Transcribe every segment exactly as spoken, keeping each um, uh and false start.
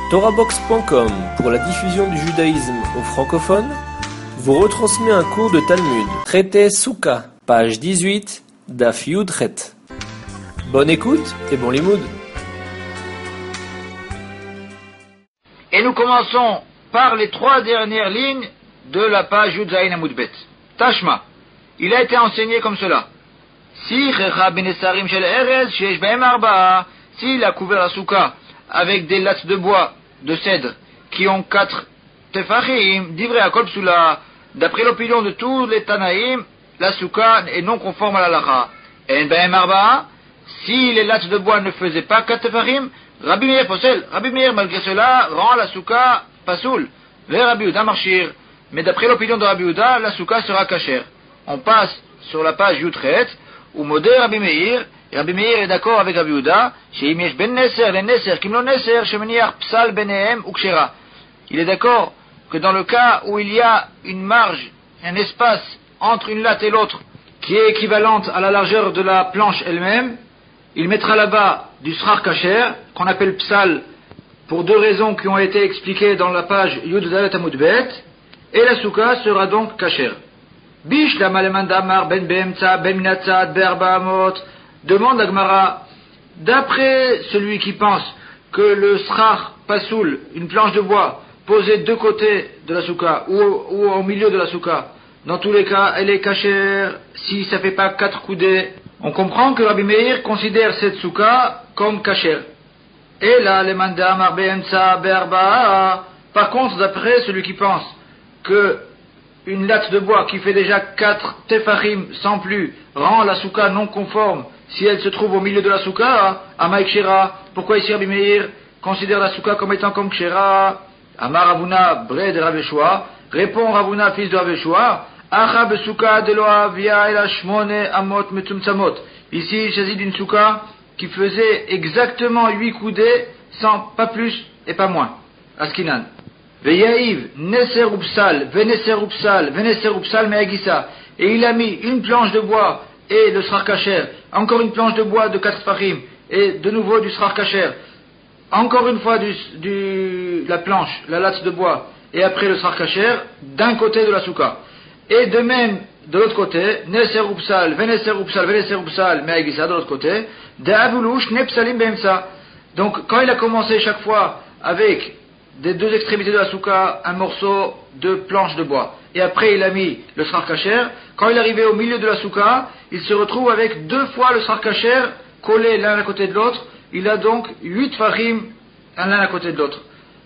Torahbox point com, pour la diffusion du judaïsme aux francophones, vous retransmet un cours de Talmud, traité Souka, page dix-huit, Daf Yud Chet. Bonne écoute et bon limoud. Et nous commençons par les trois dernières lignes de la page Yud Zayin Amud Bet. Tashma. Il a été enseigné comme cela. Si Checha Benesarim Shel Erez Sheesh Behem Arba'a, s'il a couvert la souka avec des lattes de bois, de cèdre, qui ont quatre tefachim, divrei akol psula, d'après l'opinion de tous les Tanaïm, la souka est non conforme à la lacha. En Behem Arba'a, si les lattes de bois ne faisaient pas quatre tefachim, Rabbi Meir possède. Rabbi Meir, malgré cela, rend la souka pasoul, vers Rabbi Yehuda marchir. Mais d'après l'opinion de Rabbi Yehuda, la souka sera kasher. On passe sur la page Yutret, où modé Rabbi Meir, et Rabbi Meir est d'accord avec Rabbi Yehuda, chez Imiesh ben Neser, les Neser, Kimlo Neser, Shemeniach Psal Benehem ou Kshera. Il est d'accord que dans le cas où il y a une marge, un espace entre une latte et l'autre, qui est équivalente à la largeur de la planche elle-même, il mettra là-bas du srar kasher, qu'on appelle Psal, pour deux raisons qui ont été expliquées dans la page Yud Dalet Amud Bet, et la souka sera donc kasher. Bish la malemandamar ben behemtza ben minatzad berbaamot, demande à Gemara, d'après celui qui pense que le srar pasoul, une planche de bois posée de deux côtés de la souka ou, ou au milieu de la souka, dans tous les cas elle est kasher si ça fait pas quatre coudées. On comprend que Rabbi Meir considère cette souka comme kasher. Et là, le mandamar behemtza berba. Par contre, d'après celui qui pense que une latte de bois qui fait déjà quatre tefachim sans plus rend la souka non conforme si elle se trouve au milieu de la souka, Amay Kshera, pourquoi ici Rabbi Meir considère la souka comme étant comme Kshera? Amar Ravuna bre de Rav Yeshua, répond Ravuna fils de Rav Yeshua, Acha besouka de lo avia ela shmone amot metumtsamot. Ici il s'agit d'une souka qui faisait exactement huit coudées, sans pas plus et pas moins. Askinan. Veyahiv, Neser Upsal, Veneser Upsal, Veneser Upsal Meagissa. Et il a mis une planche de bois et le srar kasher, encore une planche de bois de quatre farim, et de nouveau du srar kasher, encore une fois du, du, la planche, la latte de bois, et après le srar kasher, d'un côté de la souka. Et de même, de l'autre côté, Neser Upsal, Veneser Upsal, Veneser Upsal Meagissa, de l'autre côté, de Avulush Nepsalim Behemsa. Donc, quand il a commencé chaque fois avec des deux extrémités de la souka, un morceau de planche de bois. Et après, il a mis le srar kasher. Quand il est arrivé au milieu de la souka, il se retrouve avec deux fois le srar kasher collés l'un à côté de l'autre. Il a donc huit farim l'un à côté de l'autre.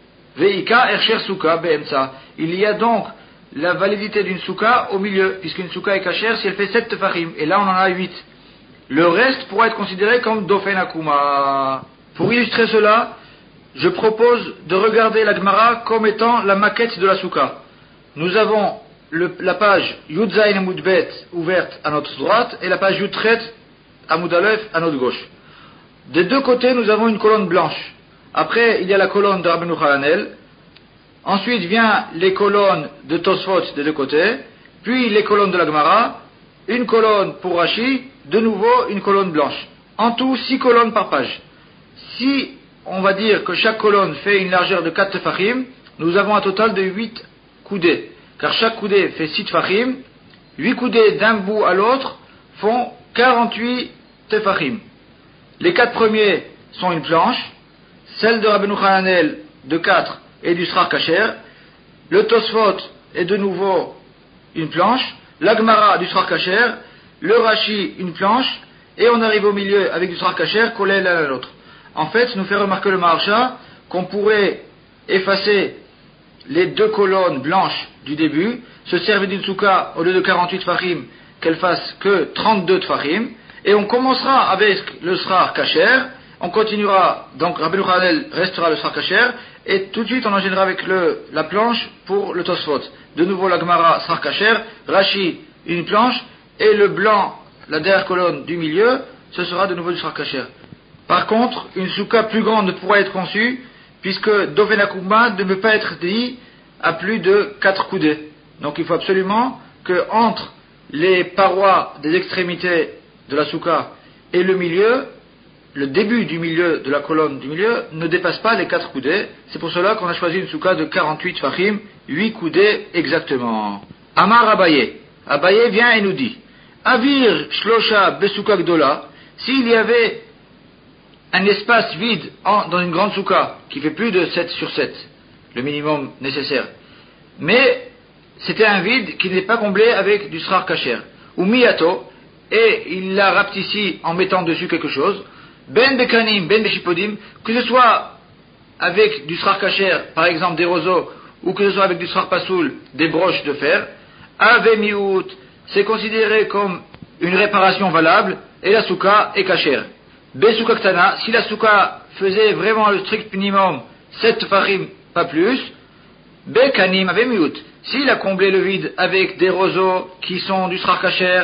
Veika ercher souka beemsa. Il y a donc la validité d'une souka au milieu, puisqu'une souka est kasher si elle fait sept farim. Et là, on en a huit. Le reste pourra être considéré comme dofen akuma. Pour illustrer cela, je propose de regarder la Gemara comme étant la maquette de la souka. Nous avons le, la page Yud Zayin Amud Bet ouverte à notre droite et la page Yud Chet Amud Aleph à notre gauche. Des deux côtés, nous avons une colonne blanche. Après, il y a la colonne de Rabbeinu Hananel. Ensuite vient les colonnes de Tosfot des deux côtés. Puis les colonnes de la Gemara. Une colonne pour Rashi. De nouveau, une colonne blanche. En tout, six colonnes par page. Si on va dire que chaque colonne fait une largeur de quatre tefachim, nous avons un total de huit coudées. Car chaque coudée fait six tefachim, huit coudées d'un bout à l'autre font quarante-huit tefachim. Les quatre premiers sont une planche, celle de Rabbeinu Hananel de quatre et du srar kasher, le Tosfot est de nouveau une planche, la Gemara du srar kasher, le Rashi une planche, et on arrive au milieu avec du srar kasher collé l'un à l'autre. En fait, nous fait remarquer le Maharsha qu'on pourrait effacer les deux colonnes blanches du début, se servir d'une souka au lieu de quarante-huit tefachim, qu'elle fasse que trente-deux tefachim, et on commencera avec le srar kasher, on continuera, donc Rabbeinu Hananel restera le srar kasher, et tout de suite on enchaînera avec le, la planche pour le Tosfot. De nouveau la Gemara srar kasher, Rashi une planche, et le blanc, la dernière colonne du milieu, ce sera de nouveau du srar kasher. Par contre, une souka plus grande ne pourra être conçue, puisque Dofen Akuma ne peut pas être dit à plus de quatre coudées. Donc il faut absolument que entre les parois des extrémités de la souka et le milieu, le début du milieu de la colonne du milieu ne dépasse pas les quatre coudées. C'est pour cela qu'on a choisi une souka de quarante-huit fachim, huit coudées exactement. Amar Abaye. Abaye vient et nous dit, Avir Shlosha Besouka Gdola, s'il y avait un espace vide en, dans une grande souka qui fait plus de sept sur sept, le minimum nécessaire, mais c'était un vide qui n'est pas comblé avec du srar kasher, ou miyato, et il l'a rapetissé en mettant dessus quelque chose, ben bekanim, ben beshipodim, que ce soit avec du srar kasher, par exemple des roseaux, ou que ce soit avec du srar pasoul, des broches de fer, ave miout, c'est considéré comme une réparation valable, et la souka est kasher. Besouka ktana, si la souka faisait vraiment le strict minimum, sept farim, pas plus, bekanim ave miout, s'il a comblé le vide avec des roseaux qui sont du srar kasher,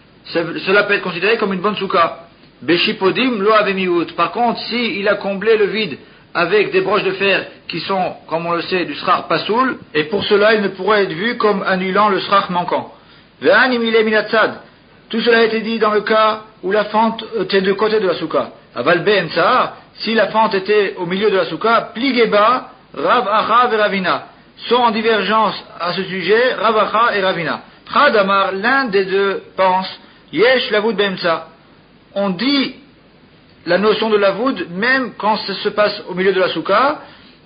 cela peut être considéré comme une bonne souka. Beshipodim lo ave miout. Par contre, si il a comblé le vide avec des broches de fer qui sont, comme on le sait, du srar pasoul, et pour cela il ne pourrait être vu comme annulant le srar manquant. Ve'anim ile minatzad. Tout cela a été dit dans le cas où la fente était de côté de la souka. Aval be'emsa, si la fente était au milieu de la souka, pligeba, Rav Acha et Ravina sont en divergence à ce sujet, Rav Acha et Ravina. Chadamar, l'un des deux pense, Yesh lavoud be'emsa. On dit la notion de lavoud même quand ça se passe au milieu de la souka,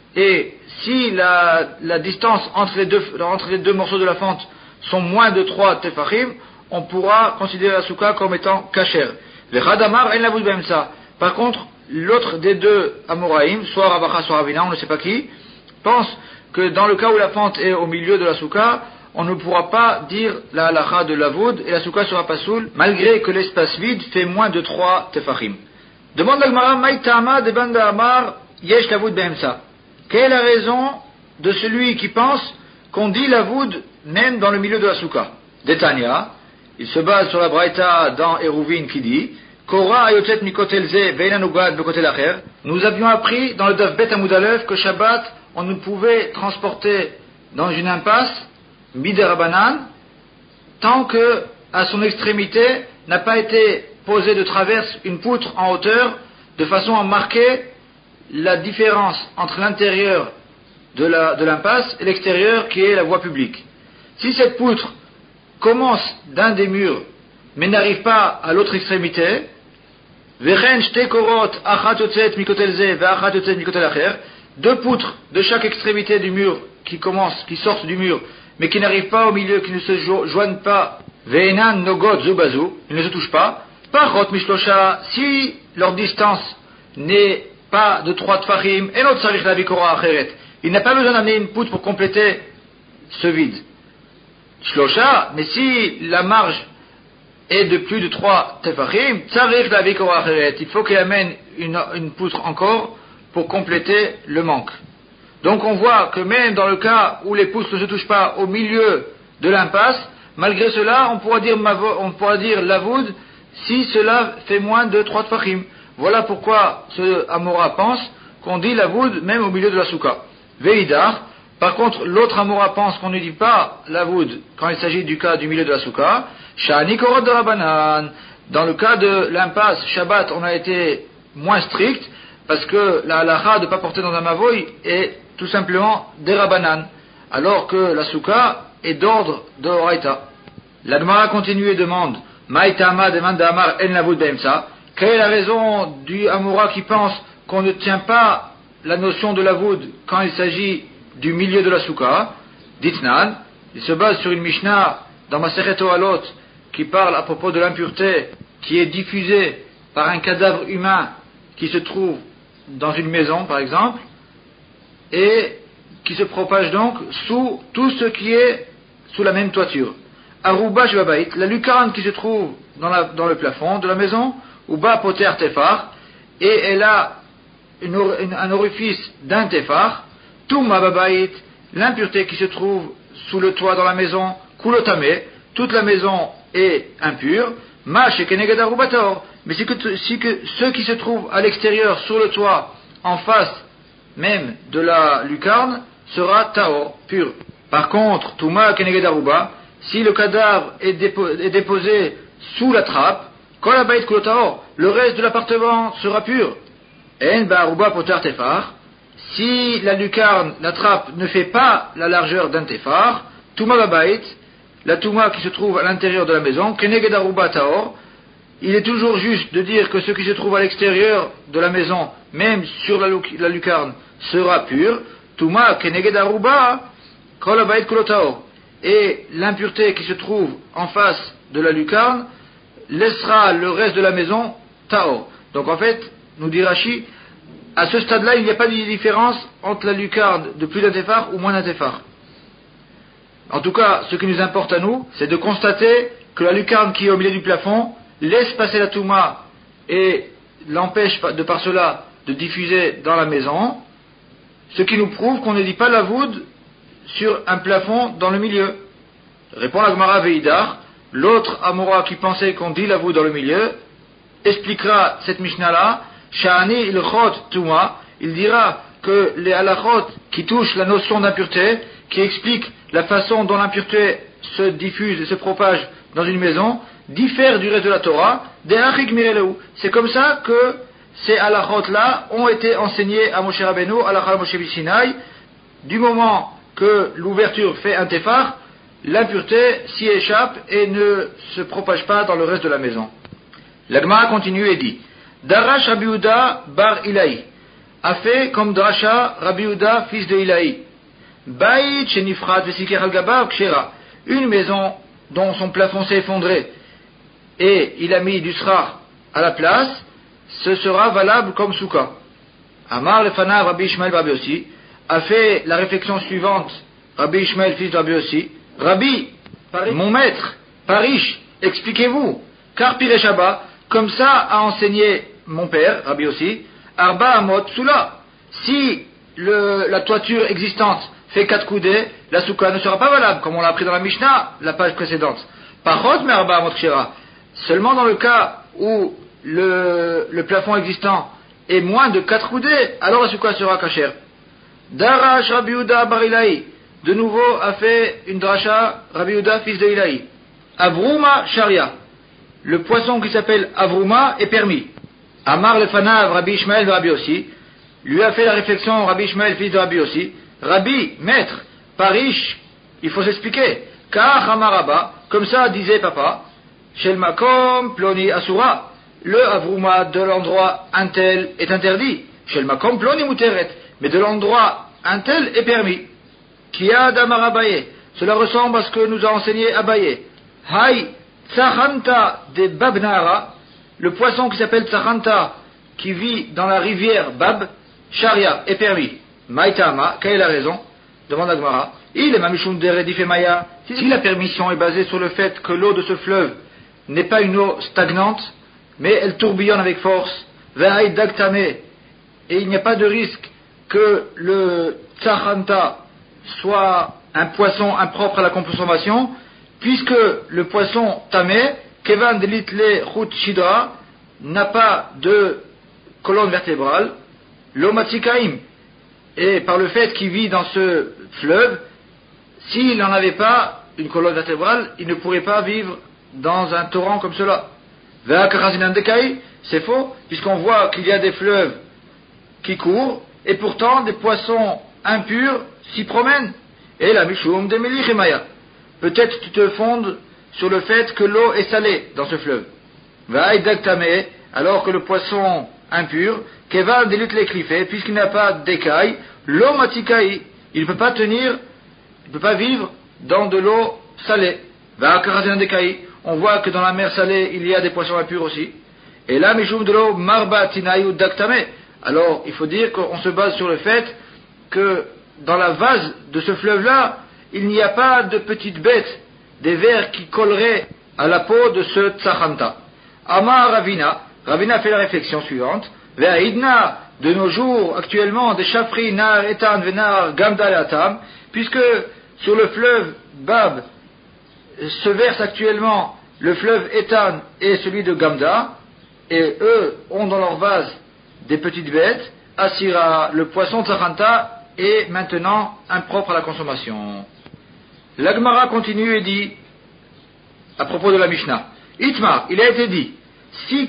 et si la, la distance entre les, deux, entre les deux morceaux de la fente sont moins de trois tefachim, on pourra considérer la souka comme étant kasher. Vechadamar en lavoud be'emsa. Par contre, l'autre des deux Amoraïm, soit Rav Acha, soit Ravina, on ne sait pas qui, pense que dans le cas où la fente est au milieu de la souka, on ne pourra pas dire la halacha de lavoud et la souka sera pasoul, malgré que l'espace vide fait moins de trois tefachim. Demande l'Agmara, Maïtama de Banda Amar, Yesh lavoud be'emsa. Quelle est la raison de celui qui pense qu'on dit lavoud même dans le milieu de la souka? Detania, il se base sur la braïta dans Eruvin qui dit, Kora ayotet mikotelze ve'inanugad bekotel acher. Nous avions appris dans le Daf Bet Amud Aleph que Shabbat, on ne pouvait transporter dans une impasse Miderabanan, tant que, à son extrémité, n'a pas été posée de traverse une poutre en hauteur, de façon à marquer la différence entre l'intérieur de, la, de l'impasse et l'extérieur qui est la voie publique. Si cette poutre commence d'un des murs, mais n'arrive pas à l'autre extrémité, deux poutres de chaque extrémité du mur qui commencent, qui sortent du mur, mais qui n'arrivent pas au milieu, qui ne se jo- joignent pas, Ve'enan nogot zubazu, ils ne se touchent pas, Pachot mishlosha, si leur distance n'est pas de trois tfachim, et notre sarich la vikora acheret, il n'a pas besoin d'amener une poutre pour compléter ce vide. Shlosha, mais si la marge est de plus de trois tefachim, sarich la vikora acheret, il faut qu'il amène une, une poutre encore pour compléter le manque. Donc on voit que même dans le cas où les poutres ne se touchent pas au milieu de l'impasse, malgré cela, on pourra dire, on pourra dire lavoud si cela fait moins de trois tfachim. Voilà pourquoi ce Amora pense qu'on dit lavoud même au milieu de la souka. Veidar, par contre, l'autre Amora pense qu'on ne dit pas lavoud quand il s'agit du cas du milieu de la souka. Shani korot de Rabbanan. Dans le cas de l'impasse Shabbat, on a été moins strict parce que la halacha de ne pas porter dans un mavoy est tout simplement des Rabbanan, alors que la souka est d'ordre de Horaïta. L'Agmara continue et demande Maïtama demande d'Amar en lavoud be'emsa. Quelle est la raison du Amora qui pense qu'on ne tient pas la notion de lavoud quand il s'agit du milieu de la souka? Ditnan, il se base sur une Mishnah dans Masechet Ohalot qui parle à propos de l'impureté qui est diffusée par un cadavre humain qui se trouve dans une maison par exemple et qui se propage donc sous tout ce qui est sous la même toiture. Aruba Shvabait, la lucarne qui se trouve dans, la, dans le plafond de la maison, Uba Poter Tefar, et elle a une, une, un orifice d'un Tefar, Touma Babait, l'impureté qui se trouve sous le toit dans la maison, Kulotame, toute la maison est impure, Mash et Keneged Arubator, mais c'est que, c'est que ceux qui se trouvent à l'extérieur, sur le toit, en face même de la lucarne, sera Taor, pur. Par contre, Touma Keneged Aruba, si le cadavre est, dépo, est déposé sous la trappe, Kol habayit kulo tahor, le reste de l'appartement sera pur. En ba'aruba potar tefar, si la lucarne, la trappe, ne fait pas la largeur d'un tefar, Touma babayit, la Touma qui se trouve à l'intérieur de la maison, keneged aruba tahor, il est toujours juste de dire que ce qui se trouve à l'extérieur de la maison, même sur la, la lucarne, sera pur. Touma keneged aruba, kol habayit kulo tahor. Et l'impureté qui se trouve en face de la lucarne laissera le reste de la maison tahor. Donc en fait, nous dit Rashi, à ce stade-là, il n'y a pas de différence entre la lucarne de plus d'un tefar ou moins d'un tefar. En tout cas, ce qui nous importe à nous, c'est de constater que la lucarne qui est au milieu du plafond laisse passer la touma et l'empêche de par cela de diffuser dans la maison, ce qui nous prouve qu'on ne dit pas la voûte sur un plafond dans le milieu. Répond la Gemara Veidar, l'autre Amora qui pensait qu'on dit la voûte dans le milieu, expliquera cette Mishnah-là, Sha'ani il-Chot Touma, il dira que les halachot qui touchent la notion d'impureté, qui expliquent la façon dont l'impureté se diffuse et se propage dans une maison, diffèrent du reste de la Torah, c'est comme ça que ces halachot-là ont été enseignés à Moshe Rabbeinu, à la Moshe Sinai, du moment que l'ouverture fait un tefar, l'impureté s'y échappe et ne se propage pas dans le reste de la maison. La Gemara continue et dit, Darash Rabbi Yehuda bar Ilaï a fait comme Drasha Rabbi Yehuda fils de Ilaï. Baït shenifrat vesiker al gabav kshera, une maison dont son plafond s'est effondré et il a mis du srar à la place, ce sera valable comme souka. Amar lefanav Rabbi Ishmael Rabbi aussi a fait la réflexion suivante, Rabbi Ishmael fils de Rabbi aussi, Rabbi, mon maître, Parish, expliquez-vous, car Pireshaba, comme ça a enseigné mon père, Rabbi aussi, Arba Amot Soula, si le, la toiture existante fait quatre coudées, la souka ne sera pas valable, comme on l'a appris dans la Mishnah, la page précédente. Parot mais Arba Amot Kshera, seulement dans le cas où le, le plafond existant est moins de quatre coudées, alors la souka sera cachère. Darash Rabbi Yehuda bar Ilaï, de nouveau a fait une dracha Rabbi Yehuda fils de Ilaï. Avruma Sharia, le poisson qui s'appelle Avruma est permis. Amar lefanav Rabbi Ishmael Rabbi aussi, lui a fait la réflexion Rabbi Ishmael fils de Rabbi aussi. Rabbi, maître, Parish, il faut s'expliquer. Car Hamaraba, comme ça disait papa, Shel Makom Ploni Asura, le Avruma de l'endroit un tel est interdit. Shel Makom Ploni Muteret, mais de l'endroit un tel est permis. Kia Damar Abaye, cela ressemble à ce que nous a enseigné Abaye. Hay Tsahanta de Babnara, le poisson qui s'appelle Tsahanta, qui vit dans la rivière Bab, Sharia est permis. Maïtama, quelle est la raison? Demande Agmara. Il est Mamishum de Redif et Maya. Si la permission est basée sur le fait que l'eau de ce fleuve n'est pas une eau stagnante, mais elle tourbillonne avec force, Ve'aïd Dagtame, et il n'y a pas de risque que le Tsahanta soit un poisson impropre à la consommation, puisque le poisson tamé, Kevan Delitle Chut Shidra, n'a pas de colonne vertébrale, l'Omatsikaim, et par le fait qu'il vit dans ce fleuve, s'il n'en avait pas une colonne vertébrale, il ne pourrait pas vivre dans un torrent comme cela. C'est faux, puisqu'on voit qu'il y a des fleuves qui courent, et pourtant des poissons impurs s'y promènent. Et la Mishum de Melich et Maya. Peut-être tu te fondes sur le fait que l'eau est salée dans ce fleuve. Alors que le poisson impur, Keval délutte les cliffets, puisqu'il n'a pas d'écailles, l'eau matikaï, il ne peut pas tenir, il ne peut pas vivre dans de l'eau salée. On voit que dans la mer salée, il y a des poissons impurs aussi. Et là, Mishum de l'eau, Marba Tinaï Daktame. Alors, il faut dire qu'on se base sur le fait que dans la vase de ce fleuve-là, il n'y a pas de petites bêtes, des vers qui colleraient à la peau de ce Tsahanta. Amar Ravina, Ravina fait la réflexion suivante. Ve'aidna, de nos jours, actuellement, des chafri, nar, etan, venar, gamdal, atam, puisque sur le fleuve Bab se verse actuellement le fleuve Etan et celui de Gamda, et eux ont dans leur vase des petites bêtes, Asira, le poisson Tsahanta, est maintenant impropre à la consommation. L'Agmara continue et dit, à propos de la Mishnah, Itmar, il a été dit, Si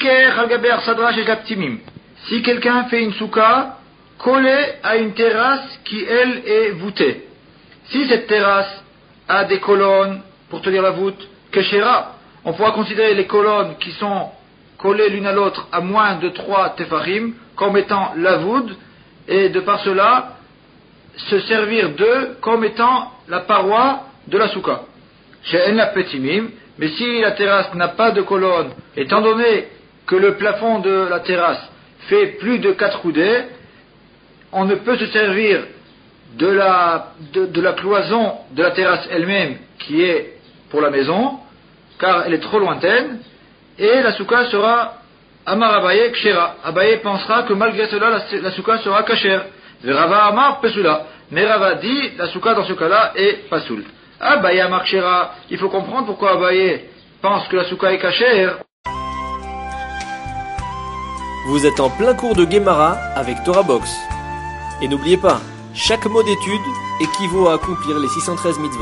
si quelqu'un fait une souka collée à une terrasse qui, elle, est voûtée. Si cette terrasse a des colonnes pour tenir la voûte, keshera, on pourra considérer les colonnes qui sont collées l'une à l'autre à moins de trois tefachim comme étant la voûte, et de par cela, se servir d'eux comme étant la paroi de la souka. Chez En la Petimim, mais si la terrasse n'a pas de colonne, étant donné que le plafond de la terrasse fait plus de quatre coudées, on ne peut se servir de la, de, de la cloison de la terrasse elle-même qui est pour la maison, car elle est trop lointaine, et la souka sera Amar Abaye Kshera. Abaye pensera que malgré cela la, la souka sera kasher. Rava Amar Pesula. Mais Rava dit la souka dans ce cas-là est pasoul. Abaye Amar Kshera. Il faut comprendre pourquoi Abaye pense que la souka est kasher. Vous êtes en plein cours de Gemara avec Torah Box. Et n'oubliez pas, chaque mot d'étude équivaut à accomplir les six cent treize mitzvot.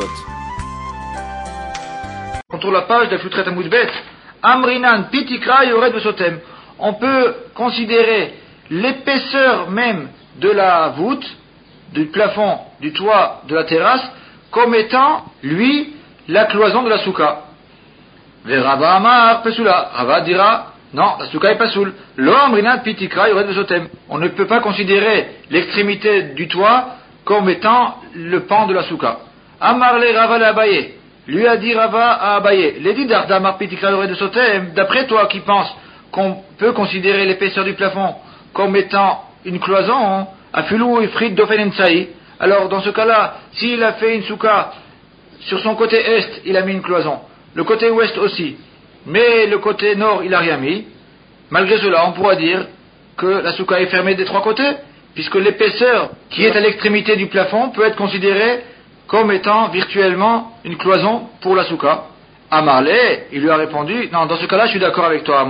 On tourne la page de Futret Amoudbet. Amrinan Pitikra Yored Vesotem. On peut considérer l'épaisseur même de la voûte, du plafond, du toit de la terrasse, comme étant, lui, la cloison de la souka. Verava Amar Pesula. Rava dira, non, la souka est pas soul. Lo Amrinan Pitikra Yored Vesotem. On ne peut pas considérer l'extrémité du toit comme étant le pan de la souka. Amar le Rava le Abaye. Lui a dit Rava à Abaye, d'après toi qui penses qu'on peut considérer l'épaisseur du plafond comme étant une cloison, alors dans ce cas-là, s'il a fait une souka sur son côté est, il a mis une cloison, le côté ouest aussi, mais le côté nord, il n'a rien mis, malgré cela, on pourra dire que la souka est fermée des trois côtés, puisque l'épaisseur qui est à l'extrémité du plafond peut être considérée comme étant virtuellement une cloison pour la souka. Amarle, il lui a répondu, non, dans ce cas-là, je suis d'accord avec toi.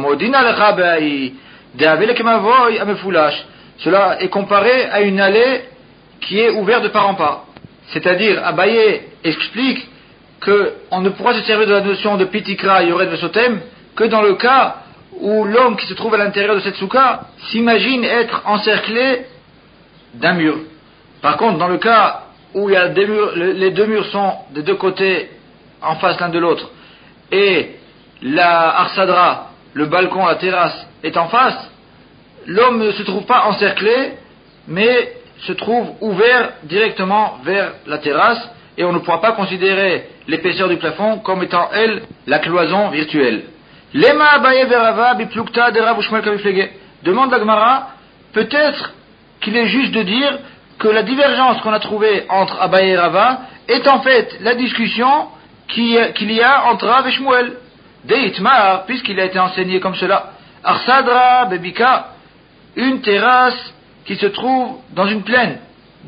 Cela est comparé à une allée qui est ouverte de part en part. C'est-à-dire, Abaye explique qu'on ne pourra se servir de la notion de Pitikra Yored Vesotem que dans le cas où l'homme qui se trouve à l'intérieur de cette souka s'imagine être encerclé d'un mur. Par contre, dans le cas où il y a des murs, les deux murs sont des deux côtés en face l'un de l'autre, et la arsadra, le balcon, la terrasse est en face, l'homme ne se trouve pas encerclé, mais se trouve ouvert directement vers la terrasse, et on ne pourra pas considérer l'épaisseur du plafond comme étant, elle, la cloison virtuelle. Lema Abaye verava biplukta de Rav Shmuel kamiflege. Demande la Gemara, peut-être qu'il est juste de dire que la divergence qu'on a trouvée entre Abaye et Rava est en fait la discussion qu'il y a entre Rav et Shmuel. Deitmar, puisqu'il a été enseigné comme cela. Arsadra bebika, une terrasse qui se trouve dans une plaine,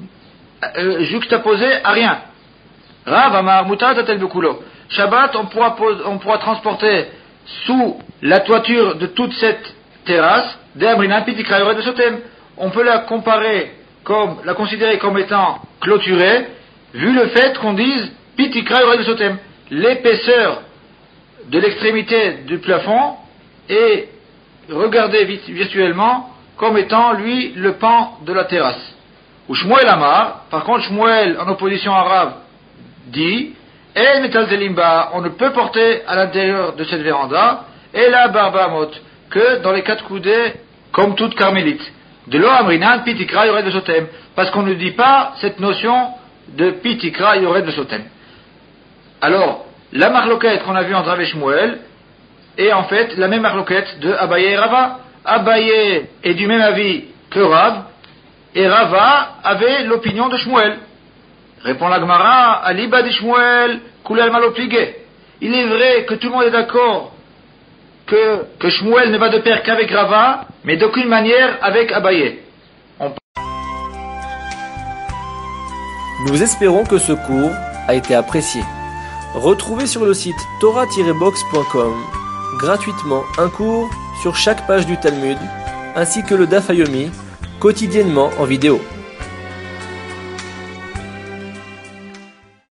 euh, juxtaposée à rien. Rav amar mutat atel bekulo. Shabbat, on pourra, on pourra transporter sous la toiture de toute cette terrasse des amrinan pitikra yored vesotem. On peut la comparer comme, la considérer comme étant clôturée, vu le fait qu'on dise pitikra yored vesotem. L'épaisseur de l'extrémité du plafond est regardée virtuellement comme étant, lui, le pan de la terrasse. Ou Shmuel Amar, par contre Shmuel, en opposition à Rav, dit, El metal zelimba, on ne peut porter à l'intérieur de cette véranda, et la barbamot, que dans les quatre coudées, comme toute carmélite. De l'eau amrinan, pitikra yored vesotem, parce qu'on ne dit pas cette notion de pitikra yored vesotem. Alors, la marloquette qu'on a vue entre Rav et Shmuel est en fait la même marloquette de Abaye et Rava. Abaye est du même avis que Rav, et Rava avait l'opinion de Shmuel. Répond la Gemara, Aliba de Shmuel, Kulal maloplige. Il est vrai que tout le monde est d'accord que, que Shmuel ne va de pair qu'avec Rava, mais d'aucune manière avec Abaye. On... Nous espérons que ce cours a été apprécié. Retrouvez sur le site torah tiret box point com gratuitement un cours sur chaque page du Talmud, ainsi que le Daf Yomi, quotidiennement en vidéo.